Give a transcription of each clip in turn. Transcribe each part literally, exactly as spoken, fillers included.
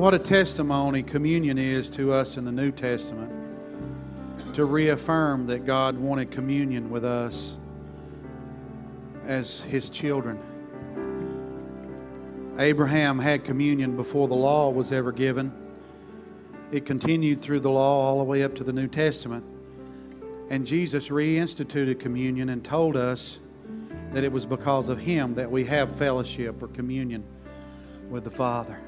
What a testimony communion is to us in the New Testament, to reaffirm that God wanted communion with us as His children. Abraham had communion before the law was ever given. It continued through the law all the way up to the New Testament. And Jesus reinstituted communion and told us that it was because of Him that we have fellowship or communion with the Father.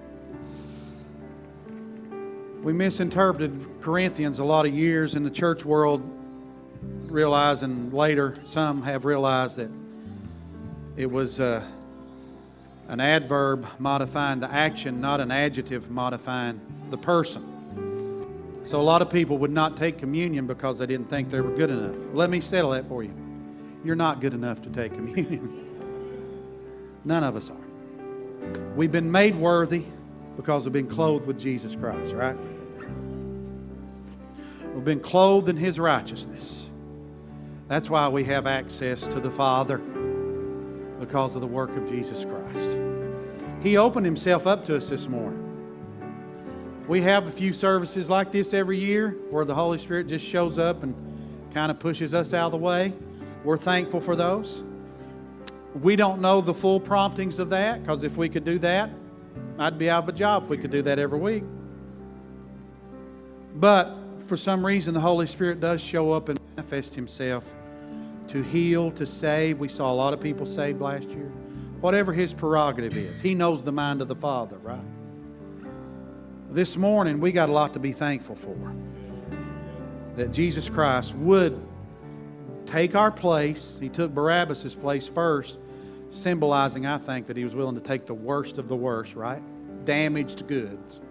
We misinterpreted Corinthians a lot of years in the church world, realizing later, some have realized that it was uh, an adverb modifying the action, not an adjective modifying the person. So a lot of people would not take communion because they didn't think they were good enough. Let me settle that for you. You're not good enough to take communion. None of us are. We've been made worthy because we've been clothed with Jesus Christ, right? We've been clothed in His righteousness. That's why we have access to the Father, because of the work of Jesus Christ. He opened Himself up to us this morning. We have a few services like this every year where the Holy Spirit just shows up and kind of pushes us out of the way. We're thankful for those. We don't know the full promptings of that, because if we could do that, I'd be out of a job if we could do that every week. But for some reason, the Holy Spirit does show up and manifest Himself to heal, to save. We saw a lot of people saved last year. Whatever His prerogative is, He knows the mind of the Father, right? This morning, we got a lot to be thankful for. That Jesus Christ would take our place. He took Barabbas' place first, symbolizing, I think, that He was willing to take the worst of the worst, right? Damaged goods.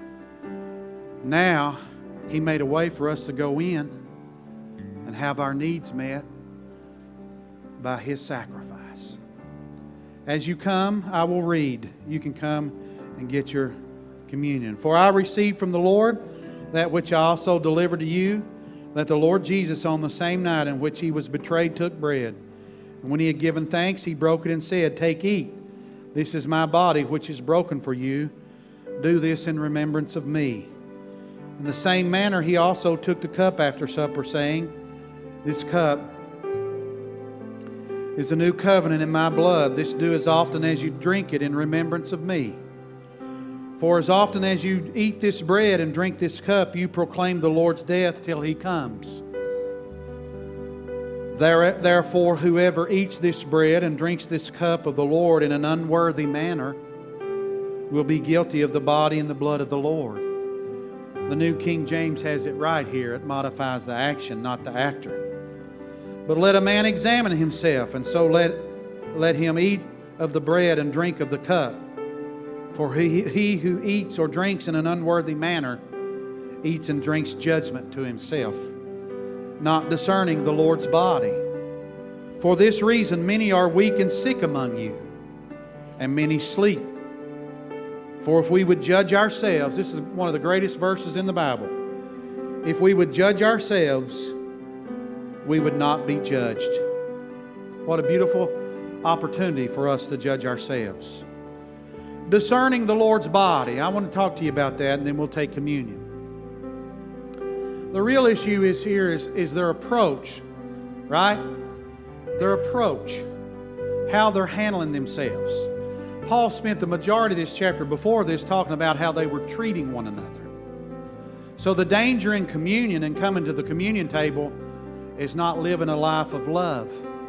Now, He made a way for us to go in and have our needs met by His sacrifice. As you come, I will read. You can come and get your communion. For I received from the Lord that which I also delivered to you, that the Lord Jesus on the same night in which He was betrayed took bread. And when He had given thanks, He broke it and said, "Take, eat. This is my body which is broken for you. Do this in remembrance of me." In the same manner He also took the cup after supper, saying, "This cup is a new covenant in my blood. This do as often as you drink it in remembrance of me. For as often as you eat this bread and drink this cup, you proclaim the Lord's death till He comes. Therefore, whoever eats this bread and drinks this cup of the Lord in an unworthy manner will be guilty of the body and the blood of the Lord." The New King James has it right here. It modifies the action, not the actor. "But let a man examine himself, and so let, let him eat of the bread and drink of the cup. For he, he who eats or drinks in an unworthy manner eats and drinks judgment to himself, not discerning the Lord's body. For this reason many are weak and sick among you, and many sleep. For if we would judge ourselves," this is one of the greatest verses in the Bible, "if we would judge ourselves, we would not be judged." What a beautiful opportunity for us to judge ourselves. Discerning the Lord's body. I want to talk to you about that, and then we'll take communion. The real issue is here is, is their approach, right? Their approach. How they're handling themselves. Paul spent the majority of this chapter before this talking about how they were treating one another. So the danger in communion and coming to the communion table is not living a life of love.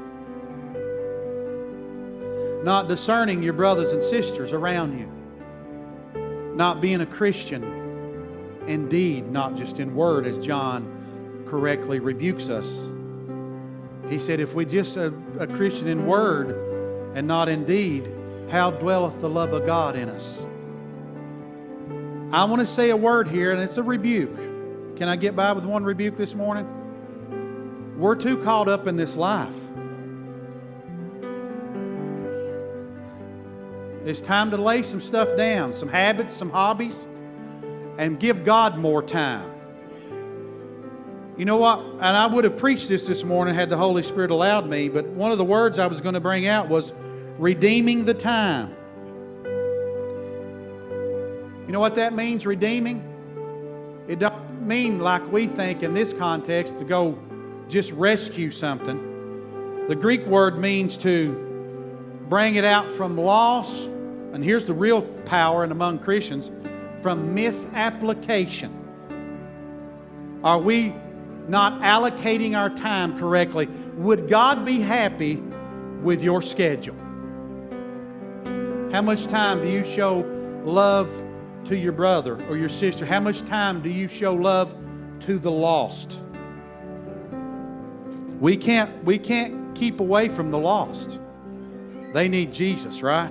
Not discerning your brothers and sisters around you. Not being a Christian in deed, not just in word, as John correctly rebukes us. He said, if we just a, a Christian in word and not in deed, how dwelleth the love of God in us? I want to say a word here, and it's a rebuke. Can I get by with one rebuke this morning? We're too caught up in this life. It's time to lay some stuff down, some habits, some hobbies, and give God more time. You know what? And I would have preached this this morning had the Holy Spirit allowed me, but one of the words I was going to bring out was redeeming the time. You You know what that means, redeeming? It don't mean like we think in this context to go just rescue something. The Greek word means to bring it out from loss, and here's the real power and among Christians, from misapplication. Are we not allocating our time correctly? Would God be happy with your schedule? How much time do you show love to your brother or your sister? How much time do you show love to the lost? We can't, we can't keep away from the lost. They need Jesus, right?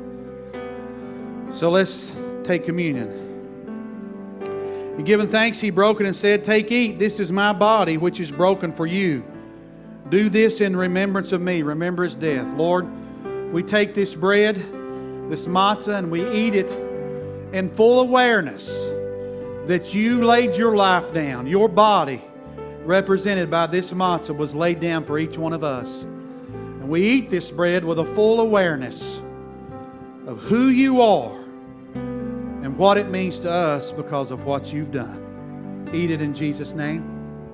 So let's take communion. And giving thanks, he broke it and said, "Take, eat. This is my body, which is broken for you. Do this in remembrance of me." Remember his death. Lord, we take this bread, this matzah, and we eat it in full awareness that you laid your life down. Your body, represented by this matzah, was laid down for each one of us. And we eat this bread with a full awareness of who you are and what it means to us because of what you've done. Eat it in Jesus' name.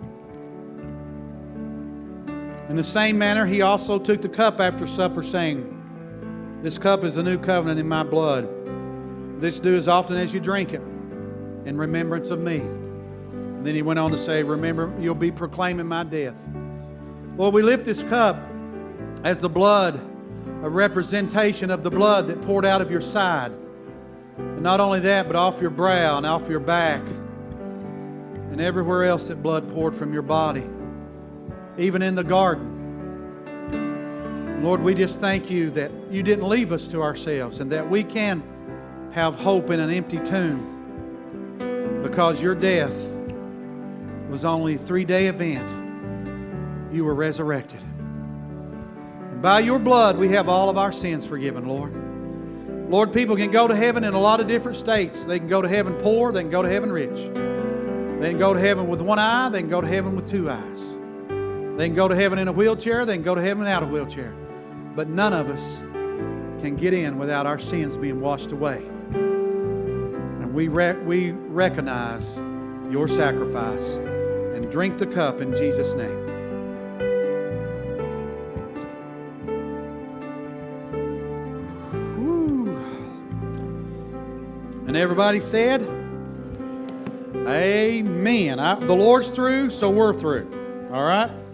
In the same manner, he also took the cup after supper, saying, "This cup is the new covenant in my blood. This do as often as you drink it in remembrance of me." And then he went on to say, "Remember, you'll be proclaiming my death." Lord, we lift this cup as the blood, a representation of the blood that poured out of your side. And not only that, but off your brow and off your back and everywhere else that blood poured from your body, even in the garden. Lord, we just thank you that you didn't leave us to ourselves and that we can have hope in an empty tomb because your death was only a three-day event. You were resurrected. And by your blood, we have all of our sins forgiven, Lord. Lord, people can go to heaven in a lot of different states. They can go to heaven poor. They can go to heaven rich. They can go to heaven with one eye. They can go to heaven with two eyes. They can go to heaven in a wheelchair. They can go to heaven without a wheelchair. But none of us can get in without our sins being washed away. And we, re- we recognize your sacrifice and drink the cup in Jesus' name. And everybody said, amen. I, the Lord's through, so we're through. All right?